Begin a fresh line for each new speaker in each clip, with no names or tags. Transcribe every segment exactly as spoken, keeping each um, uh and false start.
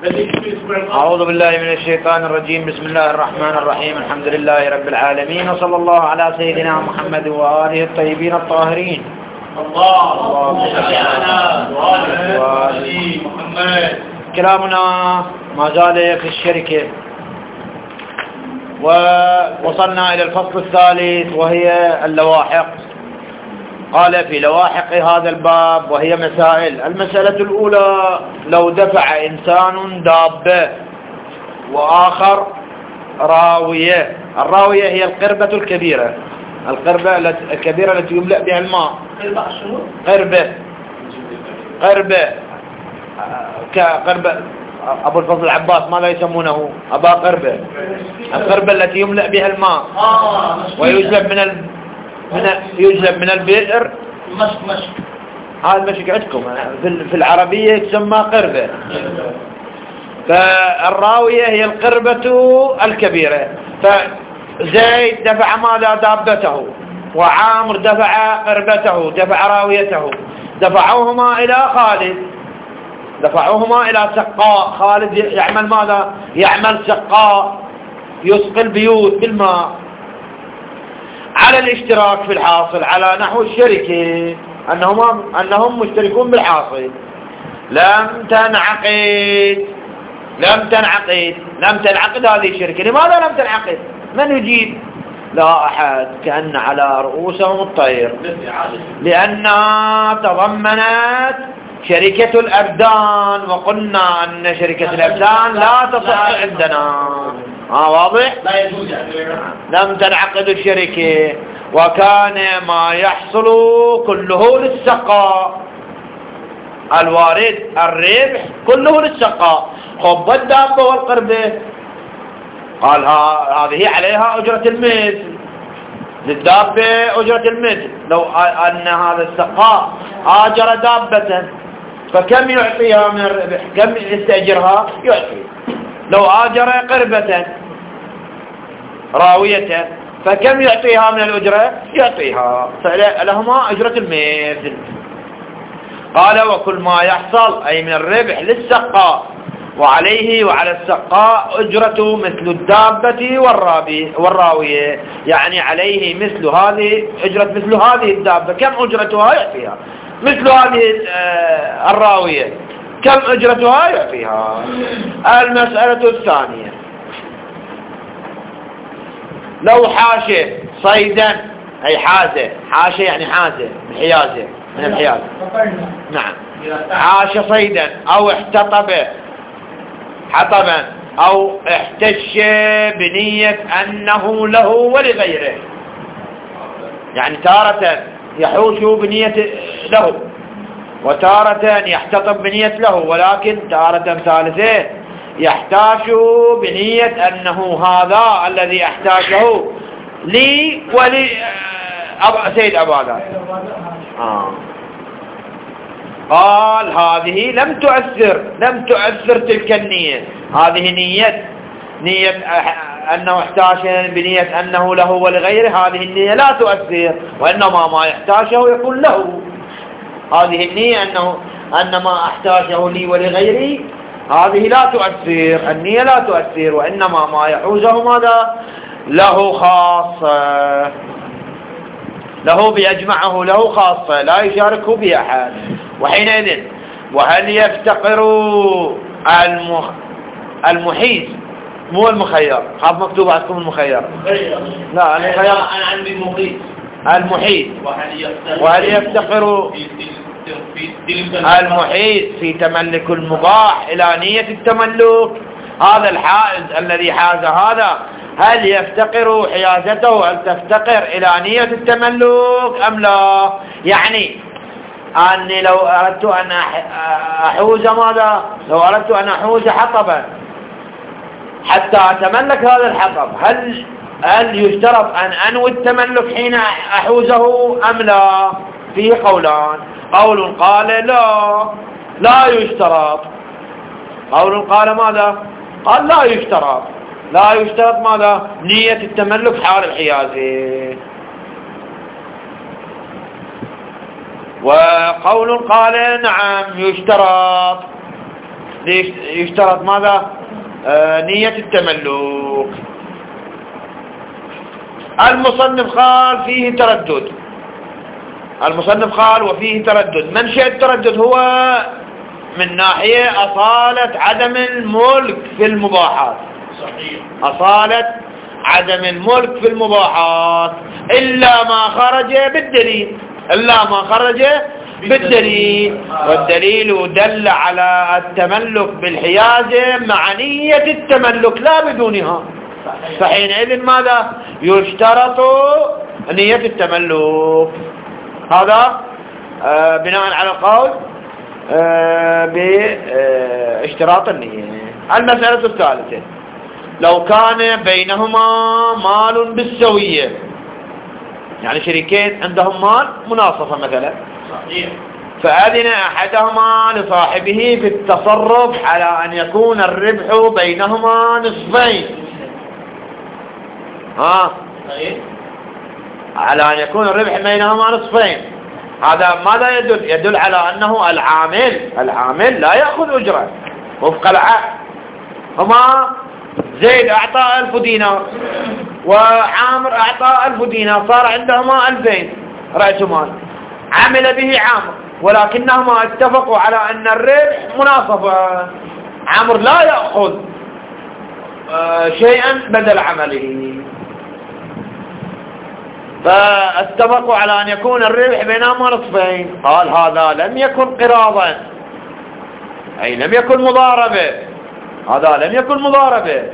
أعوذ بالله من الشيطان الرجيم. بسم الله الرحمن الرحيم. الحمد لله رب العالمين، وصلى الله على سيدنا محمد وآله الطيبين الطاهرين.
اللهم صل على محمد.
كلامنا ما زال في الشركة، ووصلنا إلى الفصل الثالث وهي اللواحق. قال في لواحق هذا الباب وهي مسائل. المسألة الأولى: لو دفع إنسان دابة وآخر راوية. الراوية هي القربة الكبيرة، القربة الكبيرة التي يملأ بها الماء. قربة قربة كقربة أبو الفضل العباس ماذا يسمونه؟ أبا قربة. القربة التي يملأ بها الماء ويجلب من ال... من يجلب من البئر.
مشك مشك
هذا المشك عندكم في العربية يسمى قربة. فالراوية هي القربة الكبيرة. فزيد دفع ماذا؟ دابته، وعامر دفع قربته، دفع راويته. دفعوهما إلى خالد، دفعوهما إلى سقاء. خالد يعمل ماذا؟ يعمل سقاء، يسقي البيوت بالماء على الاشتراك في الحاصل، على نحو الشركة، أنهم, أنهم مشتركون بالحاصل. لم تنعقد لم تنعقد لم تنعقد هذه الشركة. لماذا لم تنعقد؟ من يجيب؟ لا أحد، كأن على رؤوسهم الطير، لأنها تضمنت شركة الأبدان، وقلنا أن شركة الأبدان لا تصح عندنا. آه واضح؟
لا يجوز يعني.
لم تنعقد الشركة، وكان ما يحصل كله للسقاء. الوارد الربح كله للسقاء. خب الدابة والقربة قال هذه عليها أجرة المثل، للدابة أجرة المثل. لو أن هذا السقاء آجر دابة فكم يعطيها من الربح؟ كم يستأجرها؟ يعطي. لو آجر قربة راوية فكم يعطيها من الأجرة؟ يعطيها. فلهما أجرة المثل. قال وكل ما يحصل أي من الربح للسقاء، وعليه وعلى السقاء أجرة مثل الدابة والراوية. يعني عليه مثل هذه أجرة مثل هذه الدابة. كم أجرتها؟ يعطيها. مثل هذه الراوية كم أجرتها؟ يعطيها. المسألة الثانية: لو حاشة صيدا، أي حازة، حاشة يعني حازة، حيازة من الحيازة. نعم. حاش صيدا أو احتطب حطبا أو احتش بنية أنه له ولغيره. يعني تارة يحوش بنية له، وتارة يحتطب بنية له، ولكن تارة ثالثة يحتاج بنية أنه هذا الذي احتاجه لي ولي سيد أبادا. آه. قال هذه لم تؤثر لم تؤثر تلك النية. هذه نية نية أنه احتاج بنية أنه له ولغيره، هذه النية لا تؤثر، وإنما ما يحتاجه يكون له. هذه النية أنه أن ما احتاجه لي ولغيري هذه لا تؤثر، النية لا تؤثر، وإنما ما يحوزه ماذا؟ له خاصة، له بيجمعه له خاصة لا يشاركه بأحد. وحينئذ وهل يفتقر المخ... المحيز مو المخير؟ خاف مكتوب عندكم المخير. لا المخير.
أنا عندي المحيز.
المحيز. وهل يفتقر المحيز في تملك المباح إلى نية التملك؟ هذا الحائز الذي حاز هذا هل يفتقر حيازته، هل تفتقر إلى نية التملك أم لا؟ يعني أني لو أردت أن أحوز ماذا؟ لو أردت أن أحوز حطبا حتى أتملك هذا الحطب، هل هل يشترط أن أنوي التملك حين أحوزه أم لا؟ فيه قولان. قول قال لا لا يشترط، قول قال ماذا؟ قال لا يشترط لا يشترط ماذا؟ نية التملك حال الحيازة. وقول قال نعم يشترط. يشترط ماذا؟ آه نية التملك. المصنف قال فيه تردد، المصنف قال وفيه تردد. منشأ التردد هو من ناحية أصالة عدم الملك في المباحات،
صحيح.
أصالة عدم الملك في المباحات إلا ما خرج بالدليل، إلا ما خرج بالدليل، والدليل دل على التملك بالحيازة مع نية التملك لا بدونها، فحينئذ ماذا؟ يشترط نية التملك. هذا آه بناء على القول آه باشتراط النية. المسألة الثالثة، لو كان بينهما مال بالسوية، يعني شريكين عندهم مال مناصفة مثلا،
صحيح.
فأذن أحدهما لصاحبه في التصرف على أن يكون الربح بينهما نصفين. ها
صحيح.
على أن يكون الربح بينهما نصفين، هذا ماذا يدل؟ يدل على أنه العامل العامل لا يأخذ أجرة وفق العقد. هما زيد أعطى ألف دينار وعامر أعطى ألف دينار، صار عندهما ألفين رأس مال، عمل به عامر، ولكنهما اتفقوا على أن الربح مناصفة. عامر لا يأخذ شيئا بدل عمله، فاتفقوا على أن يكون الربح بينهما نصفين. قال هذا لم يكن قراضا، أي لم يكن مضاربة، هذا لم يكن مضاربة.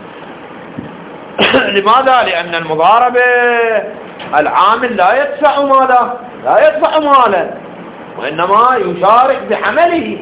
لماذا؟ لأن المضاربة العامل لا يدفع ماله، لا يدفع مالا، وإنما يشارك بحمله.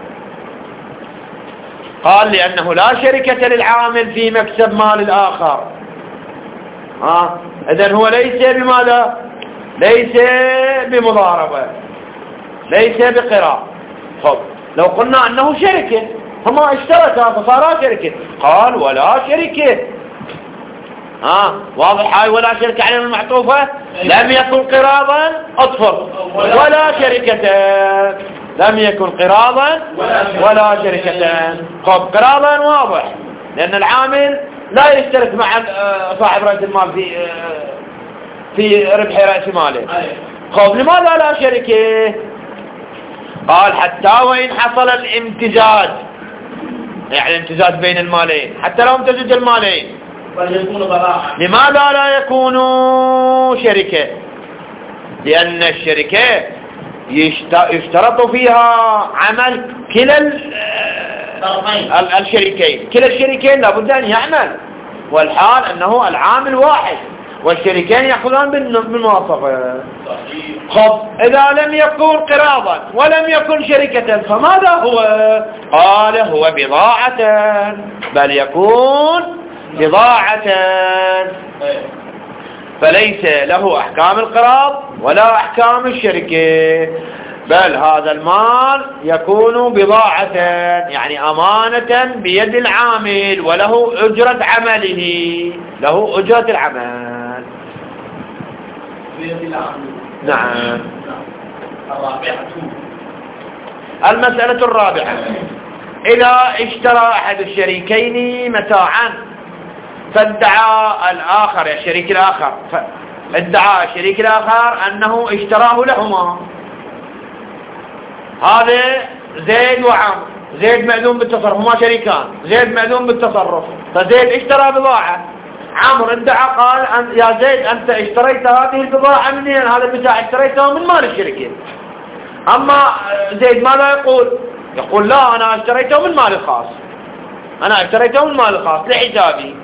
قال لأنه لا شركة للعامل في مكسب مال الآخر. ها إذن هو ليس بماذا؟ ليس بمضاربة، ليس بقراء. طب لو قلنا أنه شركة، هما اشتركا فصارا شركة. قال ولا شركة. ها واضح هاي ولا شركة عليهم المعطوفة، لم يكن قراضا اطفر ولا شركة، لم يكن قراضا ولا شركة. طب قراضا واضح، لأن العامل لا يشترك مع صاحب رأس المال في في ربح رأس ماله. طب لماذا لا شركة؟ قال حتى وإن حصل الامتزاج، يعني الامتزاج بين المالين، حتى لو امتزج المالين، لماذا لا يكونوا شركة؟ لأن الشركة يشترط فيها عمل كلا الشريكين، كلا الشريكين لابد أن يعمل، والحال أنه العامل واحد والشريكين يأخذان بالمواصفة. خب إذا لم يكن قراضا ولم يكن شركة فماذا هو؟ قال هو بضاعة، بل يكون بضاعة، فليس له أحكام القراض ولا أحكام الشركة، بل هذا المال يكون بضاعة، يعني أمانة بيد العامل، وله أجرة عمله، له أجرة العمل
بيد العامل.
نعم.
الرابعة،
المسألة الرابعة، إذا اشترى أحد الشريكين متاعا فادعى الآخر، يا الشريك الآخر، ادعى الشريك الآخر أنه اشتراه لهما، هذا زيد وعمر، زيد مأذون بالتصرف، هما شريكان، زيد مأذون بالتصرف، فزيد اشترى بضاعة، عمر ادعى قال أن يا زيد أنت اشتريت هذه البضاعة مني، هذا البتاع اشتريته من مال الشركة. أما زيد ماذا يقول؟ يقول لا أنا اشتريته من مالي الخاص، أنا اشتريته من مالي الخاص لحسابي.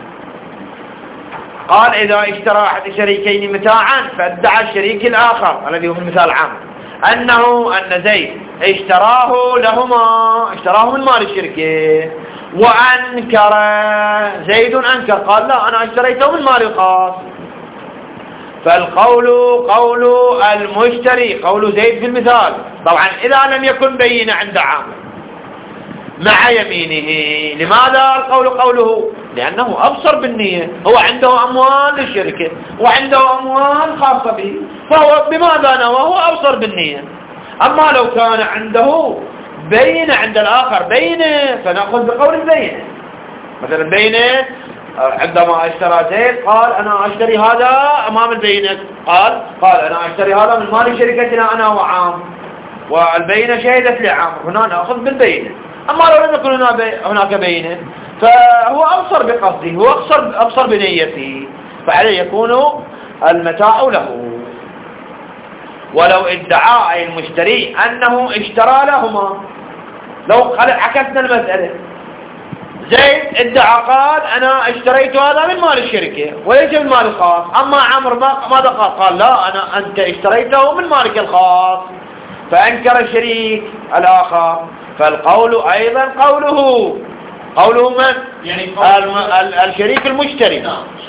قال إذا اشترى أحد الشريكين متاعا فادعى الشريك الآخر الذي هو المثال العام أنه أن زيد اشتراه لهما، اشتراه من مال الشركة، وأنكر زيد، أنكر قال لا أنا اشتريته من مالي الخاص، فالقول قول المشتري، قول زيد في المثال. طبعا إذا لم يكن بين عند عامل مع يمينه، لماذا القول قوله؟ لأنه أبصر بالنية، هو عنده أموال للشركة وعنده أموال خاصة به، فهو بماذا نوى؟ هو أبصر بالنية. أما لو كان عنده بينة عند الآخر بينة، فنأخذ بقول البينة. مثلا بينة عندما اشترى زيد قال أنا أشتري هذا أمام البينة، قال قال أنا أشتري هذا من مال شركتنا أنا وعام، والبينة شهدت لعام، هنا نأخذ بالبينة. أما لو لم يكن هناك بينة فهو أبصر بقصده، هو أبصر, أبصر بنيته، فعليه يكون المتاع له. ولو ادعى أي المشتري أنه اشترى لهما، لو عكسنا المسألة، زيد ادعى قال أنا اشتريت هذا من مال الشركة وليس من مال الخاص، أما عمرو ماذا قال؟ قال لا أنا أنت اشتريته من مالك الخاص، فأنكر الشريك الآخر. فالقول أيضا قوله قوله من؟ يعني الم... ال... الشريك المشتري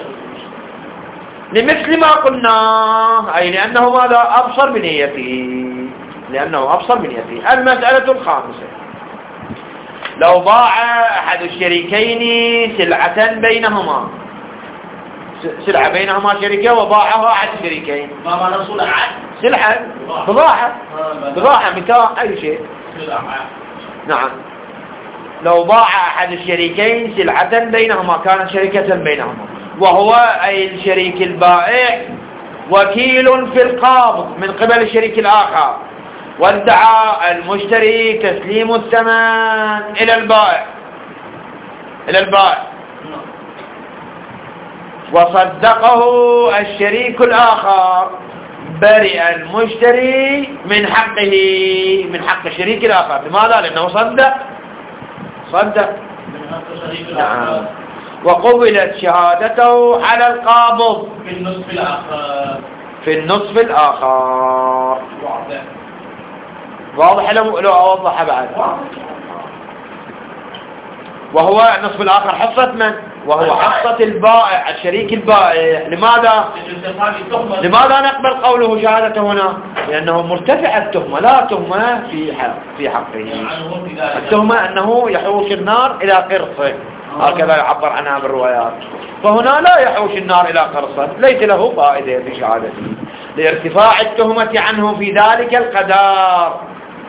لمثل ما قلنا، أي لأنه ماذا أبصر بنيته، لأنه أبصر بنيته. المسألة الخامسة، لو باع أحد الشريكين سلعة بينهما، سلعة بينهما شركة وباعها أحد الشريكين،
ما معنى سلعة؟
سلعة بضاعة بضاعة متاع أي شيء. نعم، لو باع أحد الشريكين سلعة بينهما، كانت شركة بينهما، وهو أي الشريك البائع وكيل في القابض من قبل الشريك الآخر، وادعى المشتري تسليم الثمن إلى البائع إلى البائع وصدقه الشريك الآخر، برئ المشتري من حقه، من حق الشريك الآخر. لماذا؟ لأنه صدق صدق نعم. وقبلت شهادته على القابض
في النصف الآخر
في النصف الآخر. واضح لو لو أوضح بعد. وهو النصف الآخر حصة من؟ وهو حصة البائع الشريك البائع. لماذا؟ لماذا نقبل قوله شهادته هنا؟ لأنه مرتفع التهمة، لا تهمة في حق في حقه. التهمة أنه يحوش النار إلى قرصه، هكذا يعبر عنها بالروايات. فهنا لا يحوش النار إلى قرصه، ليس له فائدة في شهادته لارتفاع التهمة عنه في ذلك القدر.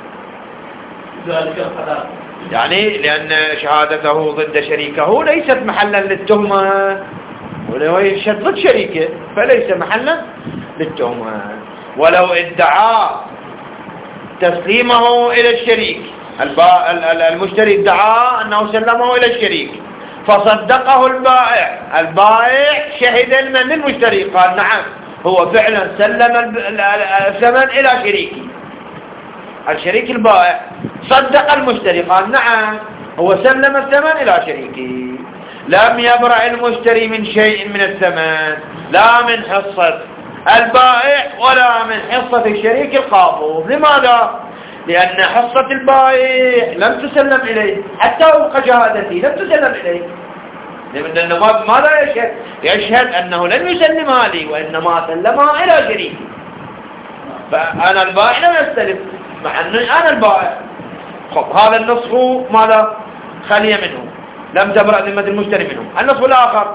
ذلك القدر
يعني لأن شهادته ضد شريكه ليست محلا للتهمة، ولو يشهد ضد شريكه فليس محلا للتهمة. ولو ادعى تسليمه إلى الشريك، المشتري ادعى أنه سلمه إلى الشريك فصدقه البائع، البائع شهد من المشتري قال نعم هو فعلا سلم الثمن إلى شريكي، الشريك البائع صدق المشتري قال نعم هو سلم الثمن إلى شريكه، لم يبرأ المشتري من شيء من الثمن، لا من حصة البائع ولا من حصة الشريك القابض. لماذا؟ لأن حصة البائع لم تسلم إليه، حتى وفق شهادته لم تسلم إليه، لأنه ماذا يشهد؟ يشهد أنه لم يسلمها لي وإنما سلمها إلى شريكي، فأنا البائع لم يستلم مع أن أنا البائع. خب هذا النصف ماذا؟ خلي منه، لم تبرأ ذمة المشتري منه. النصف الآخر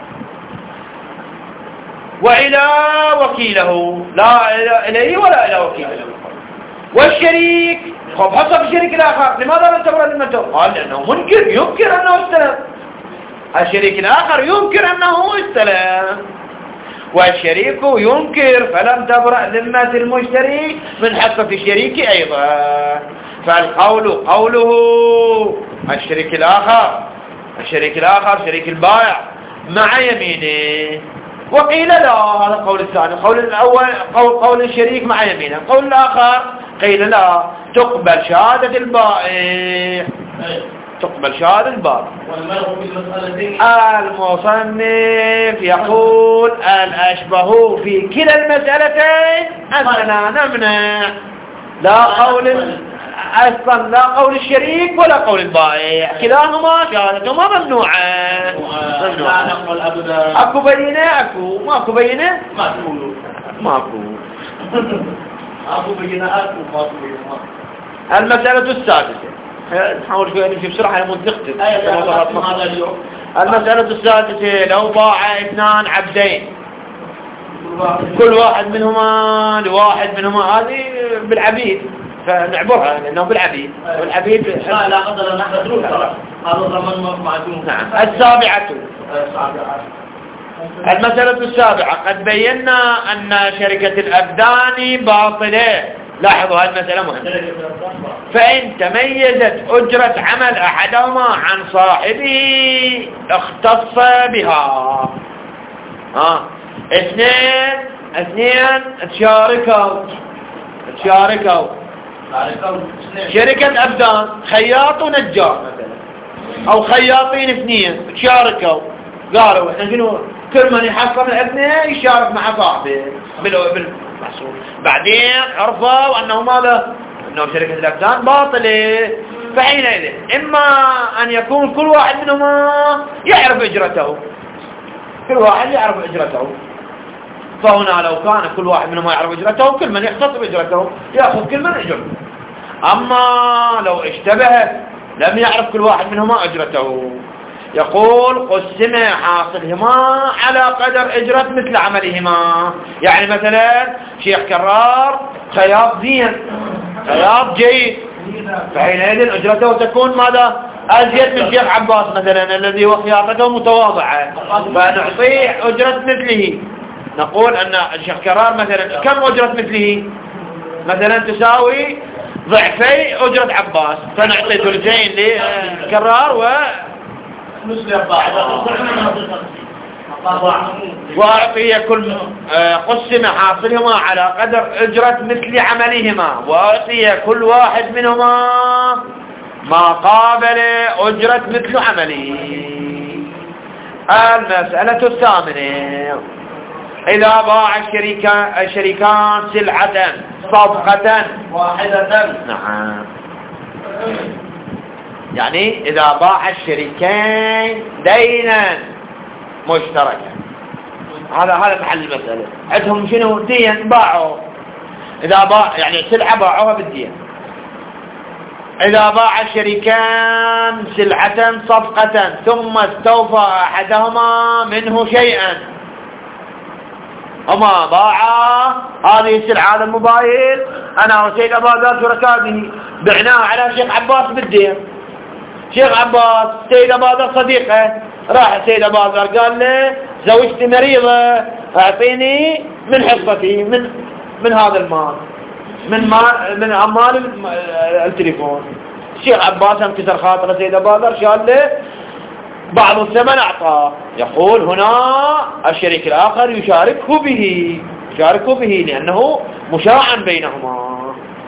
وإلى وكيله، لا إليه ولا إلى وكيله. والشريك خب حصل في الشريك الآخر، لماذا لم تبرأ ذمته؟ قال لأنه منكر، ينكر أنه استلم. الشريك الآخر ينكر أنه استلم، والشريك ينكر، فلم تبرأ ذمة المشتري من حصة الشريك أيضا. فالقول قوله الشريك الآخر، الشريك الآخر شريك البائع مع يمينه. وقيل لا، هذا القول الثاني. القول الأول قول, قول الشريك مع يمينه. القول الآخر قيل لا، تقبل شهادة البائع، تقبل شهادة البائع. المصنف يقول الأشبه في كلا المسألتين أننا نمنع، لا قول أصلا لا قول الشريك ولا قول البائع، كلاهما شهادتهما ممنوعة.
لا نقبل أبدا.
أكو بينة أكو ماكو بينة
ماكو
ماكو
أكو بينة أكو ماكو بينة.
المسألة السادسة، نحاول شوية نمشي بسرعة لمن تختم. المسألة السادسة، لو باع اثنان عبدين كل واحد منهما لواحد منهما، هذه بالعبيد فنعبرها لأنه بالعبيد والعبيد
لا لا قدر نحن دروس هذا الضمان معدوم.
نعم. السابعة المسألة السابعة قد بينا أن شركة الأبدان باطلة. لاحظوا هذه المسألة مهمة. فإن تميزت أجرة عمل أحدهما عن صاحبه اختص بها. ها اثنين اثنين تشاركوا تشاركوا شركة أبدان خياط ونجار مثلا أو خياطين اثنين تشاركوا قالوا احنا شنو كل من يحصل الاثنين يشارك مع صاحبه بالمحصول. بعدين عرفوا أنه ماذا أنه شركة الأبدان باطلة. فحينئذ إما أن يكون كل واحد منهما يعرف أجرته كل واحد يعرف أجرته. فهنا لو كان كل واحد منهما يعرف أجرته كل من يختص بأجرته يأخذ كل من أجرته. أما لو اشتبه لم يعرف كل واحد منهما أجرته يقول قسم حاصلهما على قدر أجرة مثل عملهما. يعني مثلا شيخ كرار خياط زين خياط جيد فحينئذ أجرته تكون ماذا أزيد من شيخ عباس مثلا الذي هو خياطته متواضعة فنعطيه أجرة مثله. نقول أن الشيخ كرار مثلا كم أجرة مثله مثلا تساوي ضعفي أجرة عباس فنعطي ثلثين لكرار و وأعطي كل قسم حاصلهما على قدر أجرة مثل عملهما وأعطي كل واحد منهما ما قابل أجرة مثل عمله. المسألة الثامنة إذا باع الشريكان الشريكان سلعة صفقة واحدة. نعم. يعني إذا باع الشريكين دينا مشتركا هذا هذا محل المسألة. عندهم شنو دين باعوا إذا باع يعني سلعة باعوها بالدين. إذا باع الشريكان سلعة صفقة ثم استوفى أحدهما منه شيئا هما باعا هذه السلعة هذا الموبايل أنا وسيد أباذر شركاء به بعناه على شيخ عباس بالدين. شيخ عباس سيد أباذر صديقه راح سيد أباذر قال له زوجتي مريضة أعطيني من حصتي من من هذا المال من مال من أمال التليفون. الشيخ عباس انكسر خاطر سيد أباذر شال له بعض الثمن أعطاه. يقول هنا الشريك الآخر يشاركه به يشاركه به لأنه مشاع بينهما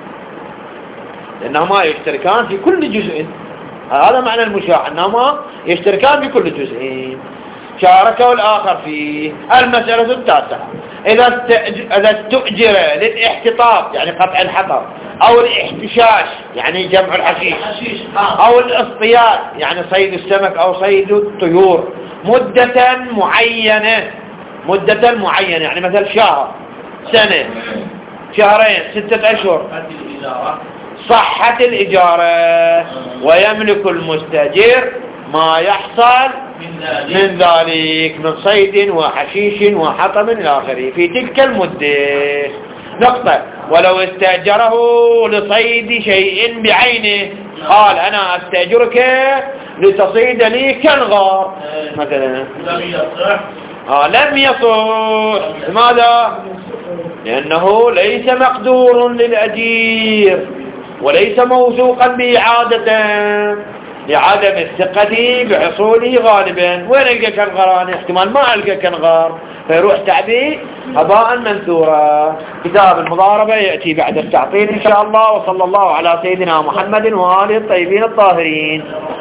لأنهما يشتركان في كل جزء. هذا معنى المشاع أنهما يشتركان في كل جزء شاركه الآخر فيه. المسألة التاسعة إذا إذا استؤجر للاحتطاب يعني قطع الحطب أو الاحتشاش يعني جمع الحشيش أو الاصطياد يعني صيد السمك أو صيد الطيور مدة معينة مدة معينة يعني مثل شهر سنة شهرين ستة أشهر صحة الإجارة ويملك المستأجر ما يحصل من ذلك من صيد وحشيش وحطب إلى آخره في تلك المدة. نقطة. ولو استأجره لصيد شيء بعينه قال أنا أستأجرك لتصيد لي كالغار مثلا آه لم يصح. لماذا؟ لأنه ليس مقدور للأجير وليس موثوقا بإعادة لعدم الثقة بحصوله غالبا. وين ألقى كنغران احتمال ما ألقى كنغار فيروح تعبيه هباء منثورا. كتاب المضاربة يأتي بعد التعطيل إن شاء الله. وصلى الله على سيدنا محمد وآله الطيبين الطاهرين.